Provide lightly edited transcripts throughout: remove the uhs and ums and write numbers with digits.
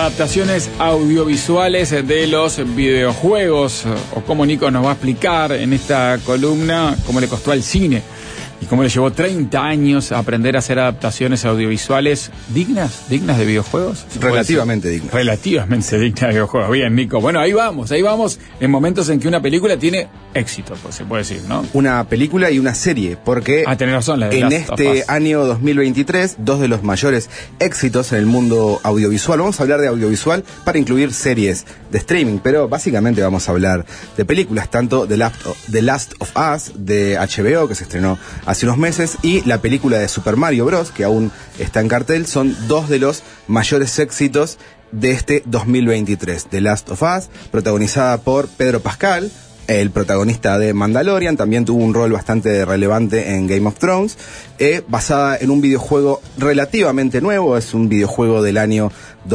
adaptaciones audiovisuales de los videojuegos, o cómo Nico nos va a explicar en esta columna cómo le costó al cine y cómo le llevó 30 años aprender a hacer adaptaciones audiovisuales dignas de videojuegos. Relativamente dignas. Relativamente dignas de videojuegos. Bien, Nico. Bueno, ahí vamos en momentos en que una película tiene éxito, pues se puede decir, ¿no? Una película y una serie, porque tenés razón, la de en Last of este Us. año 2023, dos de los mayores éxitos en el mundo audiovisual. Vamos a hablar de audiovisual para incluir series de streaming, pero básicamente vamos a hablar de películas, tanto The Last of Us de HBO, que se estrenó hace unos meses, y la película de Super Mario Bros., que aún está en cartel. Son dos de los mayores éxitos de este 2023. The Last of Us, protagonizada por Pedro Pascal, el protagonista de Mandalorian, también tuvo un rol bastante relevante en Game of Thrones, basada en un videojuego relativamente nuevo. Es un videojuego del año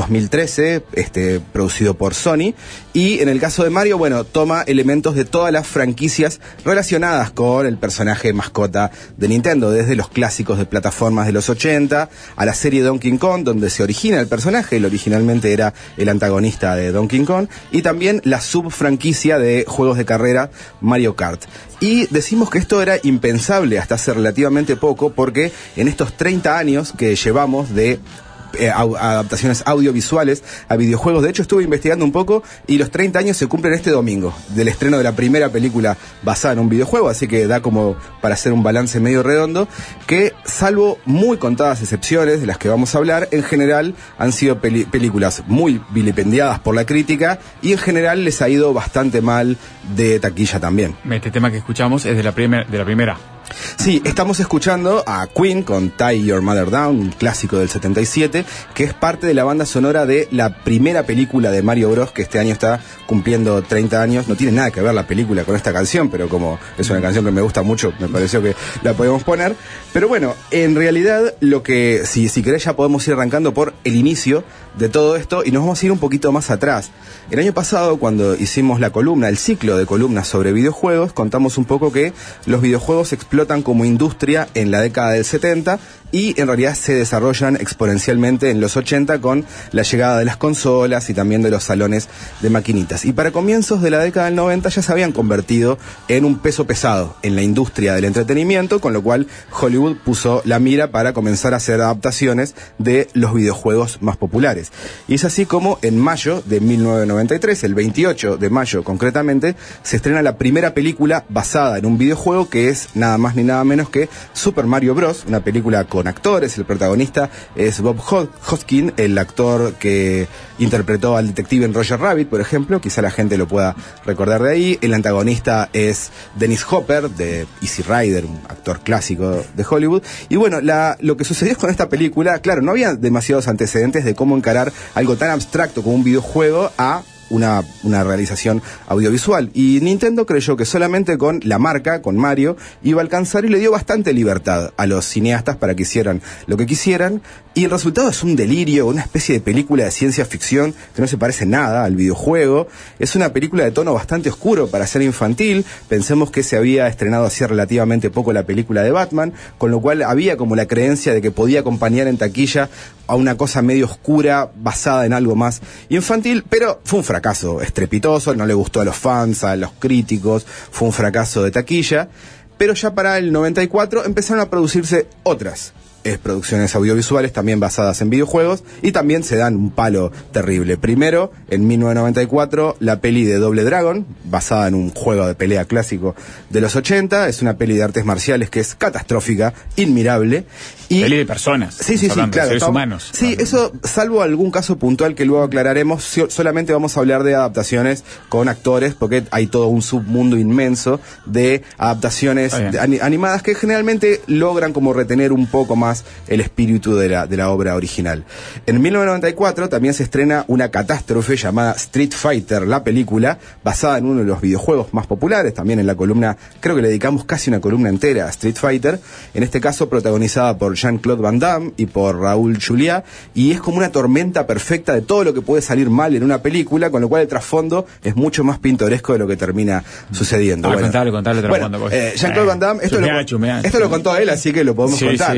2013, producido por Sony, y en el caso de Mario, bueno, toma elementos de todas las franquicias relacionadas con el personaje mascota de Nintendo, desde los clásicos de plataformas de los 80 a la serie Donkey Kong, donde se origina el personaje. Él originalmente era el antagonista de Donkey Kong, y también la subfranquicia de juegos de carrera Mario Kart. Y decimos que esto era impensable hasta hace relativamente poco, porque en estos 30 años que llevamos de adaptaciones audiovisuales a videojuegos, de hecho estuve investigando un poco y los 30 años se cumplen este domingo del estreno de la primera película basada en un videojuego, así que da como para hacer un balance medio redondo, que salvo muy contadas excepciones de las que vamos a hablar, en general han sido películas muy vilipendiadas por la crítica, y en general les ha ido bastante mal de taquilla también. Este tema que escuchamos es de la primera. Sí, estamos escuchando a Queen con Tie Your Mother Down, un clásico del 77, que es parte de la banda sonora de la primera película de Mario Bros, que este año está cumpliendo 30 años. No tiene nada que ver la película con esta canción, pero como es una canción que me gusta mucho, me pareció que la podemos poner. Pero bueno, en realidad lo que, si querés, ya podemos ir arrancando por el inicio de todo esto, y nos vamos a ir un poquito más atrás. El año pasado, cuando hicimos la columna, el ciclo de columnas sobre videojuegos, contamos un poco que los videojuegos explotan como industria en la década del 70 y en realidad se desarrollan exponencialmente en los 80 con la llegada de las consolas y también de los salones de maquinitas. Y para comienzos de la década del 90 ya se habían convertido en un peso pesado en la industria del entretenimiento, con lo cual Hollywood puso la mira para comenzar a hacer adaptaciones de los videojuegos más populares. Y es así como en mayo de 1993, el 28 de mayo concretamente, se estrena la primera película basada en un videojuego, que es nada más ni nada menos que Super Mario Bros., una película con actores. El protagonista es Bob Hoskins, el actor que interpretó al detective en Roger Rabbit, por ejemplo, quizá la gente lo pueda recordar de ahí. El antagonista es Dennis Hopper, de Easy Rider, un actor clásico de Hollywood. Y bueno, lo que sucedió con esta película, claro, no había demasiados antecedentes de cómo encarar algo tan abstracto como un videojuego a una realización audiovisual, y Nintendo creyó que solamente con la marca, con Mario, iba a alcanzar, y le dio bastante libertad a los cineastas para que hicieran lo que quisieran, y el resultado es un delirio, una especie de película de ciencia ficción que no se parece nada al videojuego. Es una película de tono bastante oscuro para ser infantil. Pensemos que se había estrenado hacía relativamente poco la película de Batman, con lo cual había como la creencia de que podía acompañar en taquilla a una cosa medio oscura basada en algo más infantil, pero fue un fracaso estrepitoso, no le gustó a los fans, a los críticos, fue un fracaso de taquilla. Pero ya para el 94 empezaron a producirse otras producciones audiovisuales también basadas en videojuegos, y también se dan un palo terrible. Primero, en 1994, la peli de Double Dragon, basada en un juego de pelea clásico de los 80. Es una peli de artes marciales que es catastrófica, inmirable. Y peli de personas. Sí, claro. Seres humanos. Sí, eso, salvo algún caso puntual que luego aclararemos, solamente vamos a hablar de adaptaciones con actores, porque hay todo un submundo inmenso de adaptaciones animadas que generalmente logran como retener un poco más el espíritu de la obra original. En 1994 también se estrena una catástrofe llamada Street Fighter, la película, basada en uno de los videojuegos más populares. También en la columna, creo que le dedicamos casi una columna entera a Street Fighter, en este caso protagonizada por Jean-Claude Van Damme y por Raúl Juliá, y es como una tormenta perfecta de todo lo que puede salir mal en una película, con lo cual el trasfondo es mucho más pintoresco de lo que termina sucediendo. Contale el trasfondo. Jean-Claude Van Damme, esto lo contó él, así que lo podemos contar. Sí. Bueno,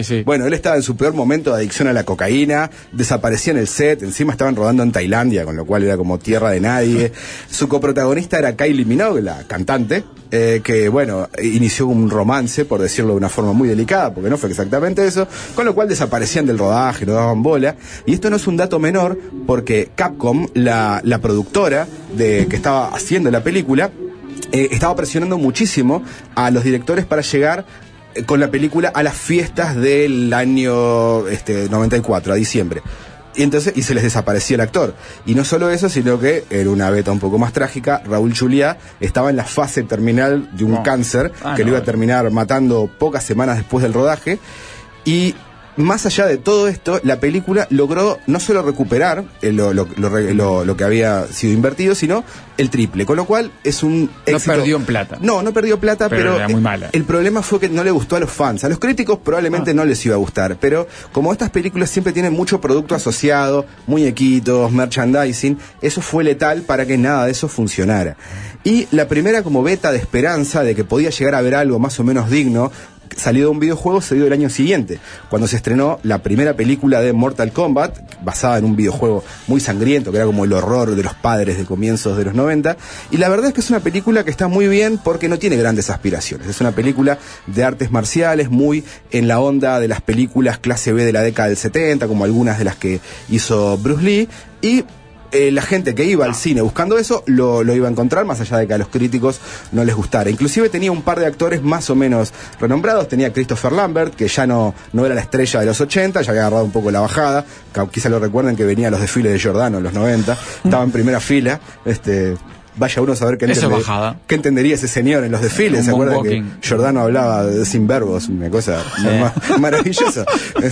bueno, él estaba en su peor momento de adicción a la cocaína, desaparecía en el set, encima estaban rodando en Tailandia, con lo cual era como tierra de nadie. Su coprotagonista era Kylie Minogue, la cantante, que bueno, inició un romance, por decirlo de una forma muy delicada, porque no fue exactamente eso, con lo cual desaparecían del rodaje, no daban bola. Y esto no es un dato menor, porque Capcom, la productora que estaba haciendo la película, estaba presionando muchísimo a los directores para llegar con la película a las fiestas del año 94, a diciembre. Y se les desaparecía el actor. Y no solo eso, sino que, en una beta un poco más trágica, Raúl Juliá estaba en la fase terminal de un cáncer que lo iba a terminar matando pocas semanas después del rodaje. Y más allá de todo esto, la película logró no solo recuperar lo que había sido invertido, sino el triple, con lo cual es un éxito. No perdió en plata. No perdió plata, pero era muy mala. El problema fue que no le gustó a los fans. A los críticos probablemente no les iba a gustar, pero como estas películas siempre tienen mucho producto asociado, muñequitos, merchandising, eso fue letal para que nada de eso funcionara. Y la primera como beta de esperanza de que podía llegar a ver algo más o menos digno, salido de un videojuego, se dio el año siguiente, cuando se estrenó la primera película de Mortal Kombat, basada en un videojuego muy sangriento, que era como el horror de los padres de comienzos de los 90, y la verdad es que es una película que está muy bien porque no tiene grandes aspiraciones. Es una película de artes marciales, muy en la onda de las películas clase B de la década del 70, como algunas de las que hizo Bruce Lee, y la gente que iba al cine buscando eso lo iba a encontrar, más allá de que a los críticos no les gustara. Inclusive tenía un par de actores más o menos renombrados. Tenía Christopher Lambert, que ya no era la estrella de los 80, ya había agarrado un poco la bajada. Quizá lo recuerden que venía a los desfiles de Giordano en los 90, estaba en primera fila. Vaya uno a saber qué entendería ese señor en los desfiles. ¿Se acuerdan que Giordano hablaba sin verbos? Una cosa maravillosa.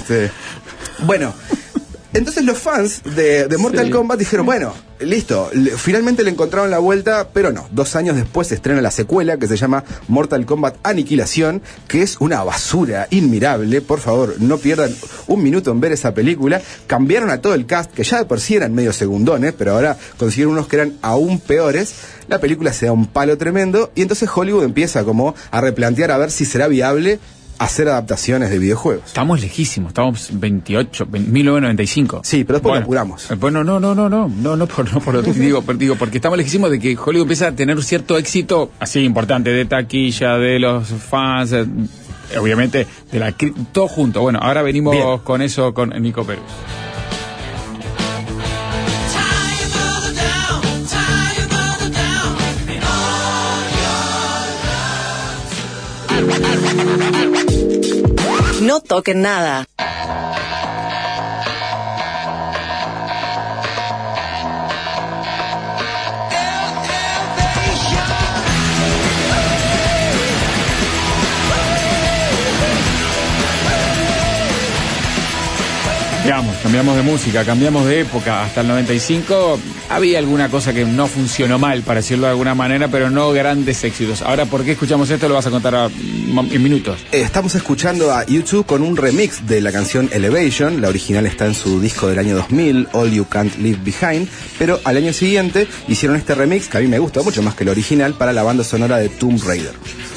Bueno, entonces los fans de Mortal Kombat dijeron, bueno, listo, finalmente le encontraron la vuelta, pero no. 2 años después se estrena la secuela que se llama Mortal Kombat Aniquilación, que es una basura inmirable. Por favor, no pierdan un minuto en ver esa película. Cambiaron a todo el cast, que ya de por sí eran medio segundones, pero ahora consiguieron unos que eran aún peores. La película se da un palo tremendo y entonces Hollywood empieza como a replantear a ver si será viable hacer adaptaciones de videojuegos. Estamos lejísimos, estamos 1995. Sí, pero después lo apuramos. Bueno, digo, porque estamos lejísimos de que Hollywood empieza a tener cierto éxito así importante de taquilla, de los fans, obviamente todo junto. Bueno, ahora venimos bien con eso con Nico Perus. No toquen nada. Cambiamos de música, cambiamos de época. Hasta el 95 había alguna cosa que no funcionó mal, para decirlo de alguna manera, pero no grandes éxitos. Ahora, ¿por qué escuchamos esto? Lo vas a contar en minutos. Estamos escuchando a U2 con un remix de la canción Elevation. La original está en su disco del año 2000, All You Can't Leave Behind, pero al año siguiente hicieron este remix, que a mí me gusta mucho más que el original, para la banda sonora de Tomb Raider.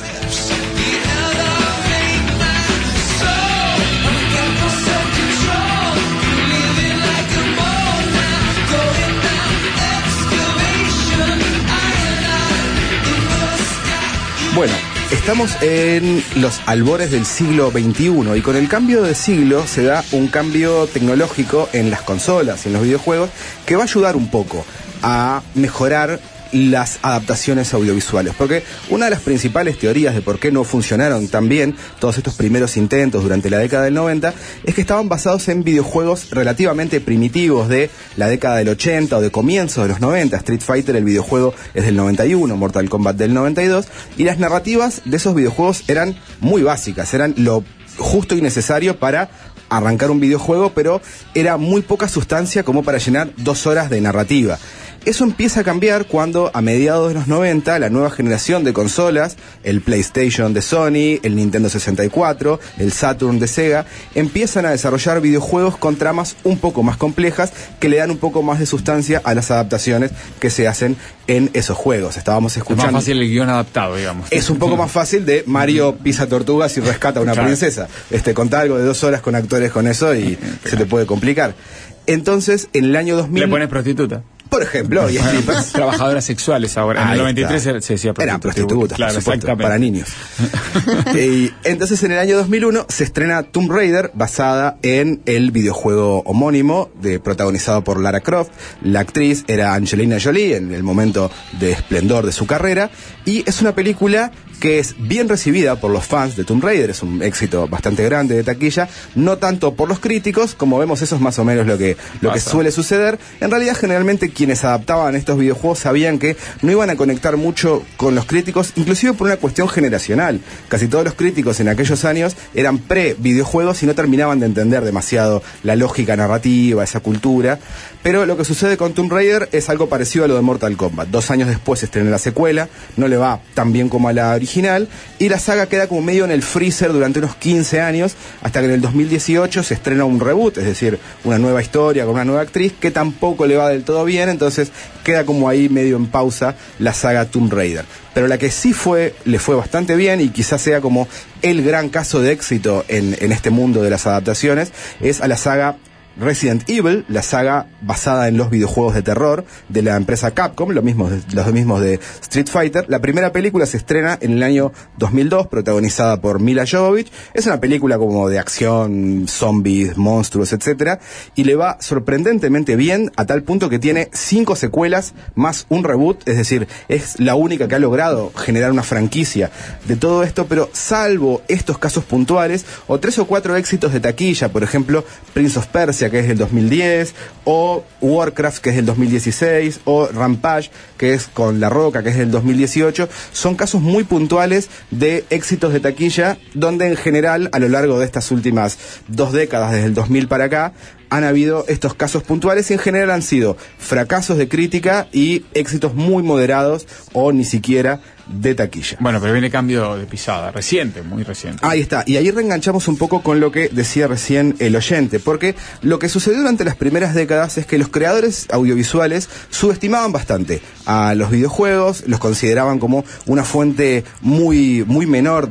Bueno, estamos en los albores del siglo XXI y con el cambio de siglo se da un cambio tecnológico en las consolas y en los videojuegos que va a ayudar un poco a mejorar las adaptaciones audiovisuales, porque una de las principales teorías de por qué no funcionaron tan bien todos estos primeros intentos durante la década del 90 es que estaban basados en videojuegos relativamente primitivos de la década del 80 o de comienzos de los 90. Street Fighter, el videojuego, es del 91, Mortal Kombat del 92, y las narrativas de esos videojuegos eran muy básicas, eran lo justo y necesario para arrancar un videojuego, pero era muy poca sustancia como para llenar 2 horas de narrativa. Eso empieza a cambiar cuando a mediados de los 90 la nueva generación de consolas, el PlayStation de Sony, el Nintendo 64, el Saturn de Sega, empiezan a desarrollar videojuegos con tramas un poco más complejas que le dan un poco más de sustancia a las adaptaciones que se hacen en esos juegos. Estábamos escuchando... Es más fácil el guión adaptado, digamos. Es un poco más fácil de Mario pisa tortugas y rescata a una princesa. Contá algo de 2 horas con actores con eso y se te puede complicar. Entonces, en el año 2000... Le pones prostituta. Por ejemplo, y strippers. Trabajadoras sexuales ahora. En el 93 se decía prostituta. Eran prostitutas, claro, por supuesto, para niños. Y entonces, en el año 2001 se estrena Tomb Raider, basada en el videojuego homónimo, protagonizado por Lara Croft. La actriz era Angelina Jolie en el momento de esplendor de su carrera. Y es una película que es bien recibida por los fans de Tomb Raider, es un éxito bastante grande de taquilla, no tanto por los críticos, como vemos eso es más o menos lo que suele suceder. En realidad, generalmente quienes adaptaban estos videojuegos sabían que no iban a conectar mucho con los críticos, inclusive por una cuestión generacional. Casi todos los críticos en aquellos años eran pre-videojuegos y no terminaban de entender demasiado la lógica narrativa, esa cultura. Pero lo que sucede con Tomb Raider es algo parecido a lo de Mortal Kombat. 2 años después se estrena la secuela, no le va tan bien como a la original, y la saga queda como medio en el freezer durante unos 15 años, hasta que en el 2018 se estrena un reboot, es decir, una nueva historia con una nueva actriz, que tampoco le va del todo bien, entonces queda como ahí medio en pausa la saga Tomb Raider. Pero la que sí le fue bastante bien, y quizás sea como el gran caso de éxito en este mundo de las adaptaciones, es a la saga Resident Evil, la saga basada en los videojuegos de terror de la empresa Capcom, los mismos de Street Fighter. La primera película se estrena en el año 2002, protagonizada por Mila Jovovich. Es una película como de acción, zombies, monstruos, etcétera, y le va sorprendentemente bien, a tal punto que tiene 5 secuelas más un reboot, es decir, es la única que ha logrado generar una franquicia de todo esto. Pero salvo estos casos puntuales, o 3 o 4 éxitos de taquilla, por ejemplo, Prince of Persia, que es del 2010, o Warcraft, que es del 2016, o Rampage, que es con La Roca, que es del 2018, son casos muy puntuales de éxitos de taquilla, donde en general, a lo largo de estas últimas 2 décadas, desde el 2000 para acá, han habido estos casos puntuales y en general han sido fracasos de crítica y éxitos muy moderados o ni siquiera de taquilla. Bueno, pero viene cambio de pisada, reciente, muy reciente. Ahí está, y ahí reenganchamos un poco con lo que decía recién el oyente, porque lo que sucedió durante las primeras décadas es que los creadores audiovisuales subestimaban bastante a los videojuegos, los consideraban como una fuente muy, muy menor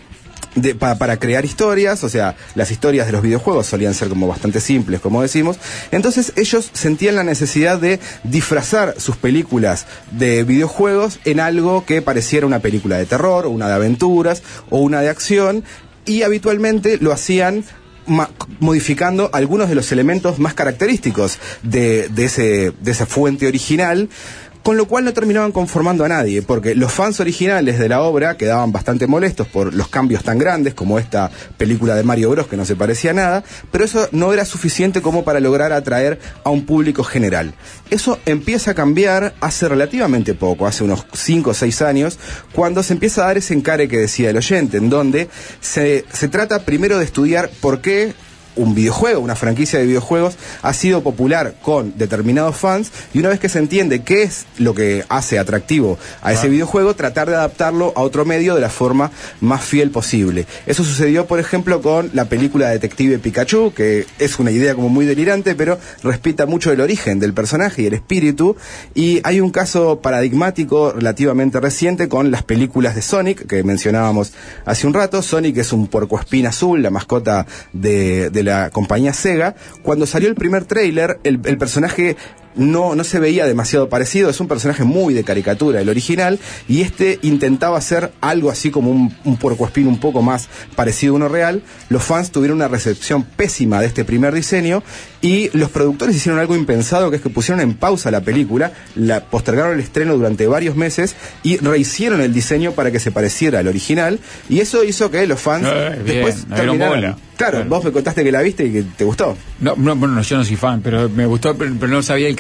para crear historias. O sea, las historias de los videojuegos solían ser como bastante simples, como decimos. Entonces ellos sentían la necesidad de disfrazar sus películas de videojuegos en algo que pareciera una película de terror, o una de aventuras, o una de acción, y habitualmente lo hacían modificando algunos de los elementos más característicos de esa fuente original, con lo cual no terminaban conformando a nadie, porque los fans originales de la obra quedaban bastante molestos por los cambios tan grandes, como esta película de Mario Bros, que no se parecía a nada, pero eso no era suficiente como para lograr atraer a un público general. Eso empieza a cambiar hace relativamente poco, hace unos 5 o 6 años, cuando se empieza a dar ese encare que decía el oyente, en donde se trata primero de estudiar por qué un videojuego, una franquicia de videojuegos ha sido popular con determinados fans, y una vez que se entiende qué es lo que hace atractivo a ese videojuego, tratar de adaptarlo a otro medio de la forma más fiel posible. Eso sucedió, por ejemplo, con la película Detective Pikachu, que es una idea como muy delirante, pero respeta mucho el origen del personaje y el espíritu. Y hay un caso paradigmático relativamente reciente con las películas de Sonic, que mencionábamos hace un rato. Sonic es un puercoespín azul, la mascota de la compañía Sega. Cuando salió el primer tráiler, el personaje no se veía demasiado parecido, es un personaje muy de caricatura, el original, y intentaba hacer algo así como un puercoespín un poco más parecido a uno real. Los fans tuvieron una recepción pésima de este primer diseño, y los productores hicieron algo impensado, que es que pusieron en pausa la película, postergaron el estreno durante varios meses y rehicieron el diseño para que se pareciera al original, y eso hizo que los fans después terminaran. Claro, vos me contaste que la viste y que te gustó. No, yo no soy fan, pero me gustó, pero no sabía el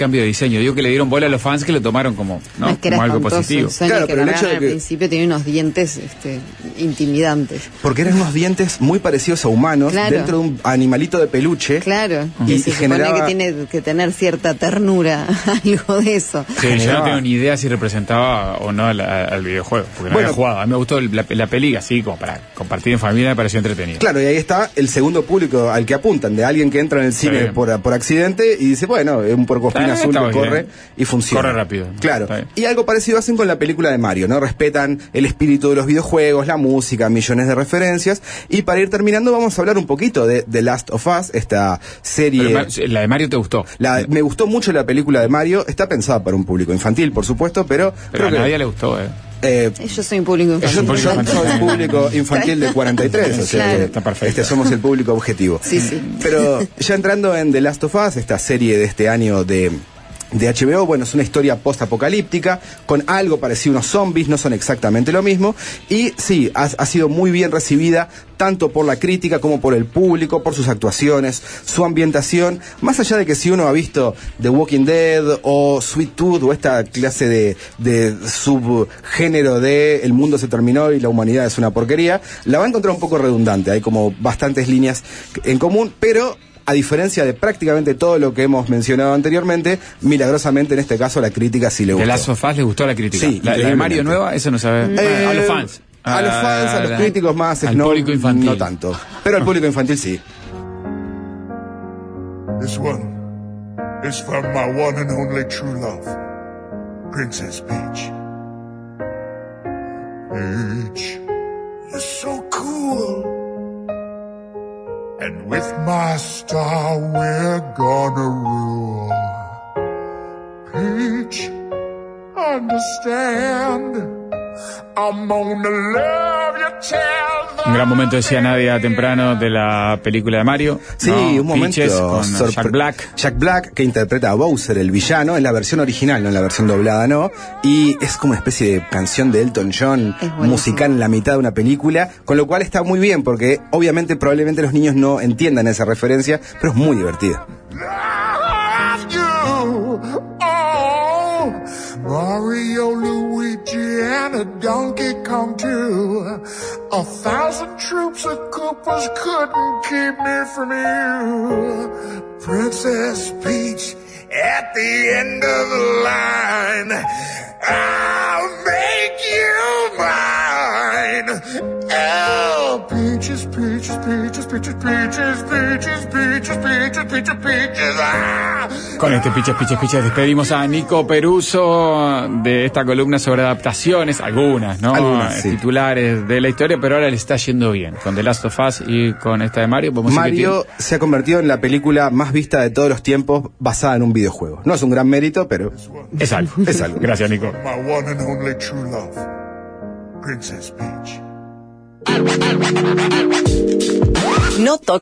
cambio de diseño. Digo que le dieron bola a los fans que lo tomaron como, ¿no? Es que como era algo positivo. Claro, pero el hecho de al que principio tenía unos dientes intimidantes. porque eran unos dientes muy parecidos a humanos, Claro. dentro de un animalito de peluche. Claro, Y que se supone generaba- que tiene que tener cierta ternura, algo de eso. Sí, yo no Generaba- tengo ni idea si representaba o no al videojuego, porque no Bueno, había jugado. A mí me gustó la peli así, como para compartir en familia, me pareció entretenido. Claro, y ahí está el segundo público al que apuntan, de alguien que entra en el cine bien. por accidente y dice, bueno, es un puercoespín azul está que bien. corre y funciona. Corre rápido. Claro. Está bien. Y algo parecido hacen con la película de Mario, ¿no? Respetan el espíritu de los videojuegos, la música, millones de referencias. Y para ir terminando, vamos a hablar un poquito de The Last of Us, esta serie. Pero, ¿la de Mario te gustó? Me gustó mucho la película de Mario, está pensada para un público infantil, por supuesto, pero Pero a creo nadie le gustó, Yo soy un público yo infantil. soy un público infantil de 43, o sea, Claro. que Está perfecto. somos el público objetivo. Sí, sí. Pero ya entrando en The Last of Us, esta serie de este año de HBO, bueno, es una historia post-apocalíptica, con algo parecido a unos zombies, no son exactamente lo mismo, y sí, ha sido muy bien recibida, tanto por la crítica como por el público, por sus actuaciones, su ambientación, más allá de que si uno ha visto The Walking Dead o Sweet Tooth o esta clase de subgénero de el mundo se terminó y la humanidad es una porquería, la va a encontrar un poco redundante, hay como bastantes líneas en común, pero a diferencia de prácticamente todo lo que hemos mencionado anteriormente, milagrosamente en este caso la crítica sí le The gustó. Last of Us le gustó la crítica. Sí, la de increíblemente. Mario nueva, eso no sabe. Bueno, a los fans. A los fans, a los críticos más, al no, público infantil. no tanto. Pero al público infantil sí. This one is from my one and only true love, Princess Peach. Peach, you're so cool. And with my star, we're gonna rule. Peach, understand. I'm gonna love you till the Un gran momento, decía Nadia temprano, de la película de Mario. Sí, ¿no? un momento Peaches con Jack Black. Jack Black, que interpreta a Bowser, el villano, en la versión original, no en la versión doblada, no. Y es como una especie de canción de Elton John, Es buenísimo. musical en la mitad de una película, con lo cual está muy bien, porque obviamente probablemente los niños no entiendan esa referencia, pero es muy divertida. love you. Oh, Mario, Luigi, and a Donkey Kong too. 1,000 troops of Koopas couldn't keep me from you. Princess Peach, at the end of the line, I'll make you mine. Oh, peaches, peaches, peaches, peaches, peaches, peaches, peaches, peaches, peaches, peaches, ah. Con este Piches despedimos a Nico Peruso de esta columna sobre adaptaciones, algunas, ¿no? Algunas, sí. Titulares de la historia, pero ahora le está yendo bien. Con The Last of Us y con esta de Mario. Podemos decir que Mario se ha convertido en la película más vista de todos los tiempos basada en un videojuego. No es un gran mérito, pero es algo. es algo. Gracias, Nico. My one and only true love, Princess Peach. No toques.